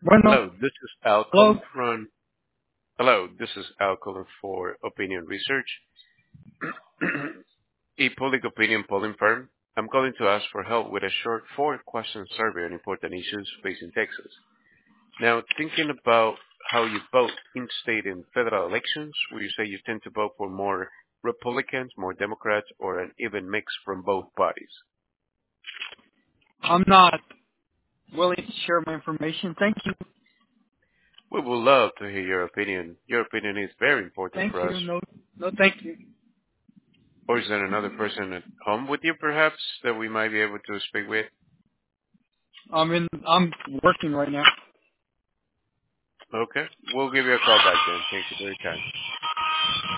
Bueno, Hello, this is Al hello. calling from. Hello, this is Al calling for Opinion Research, a public opinion polling firm. I'm calling to ask for help with a short four-question survey on important issues facing Texas. Now, thinking about how you vote in state and federal elections, would you say you tend to vote for more Republicans, more Democrats, or an even mix from both parties? I'm not willing to share my information. Thank you. We would love to hear your opinion. Your opinion is very important Thank for us. you. No, no, thank you. Or is there another person at home with you, perhaps, that we might be able to speak with? I'm working right now. Okay. We'll give you a call back then. Thank you for your time.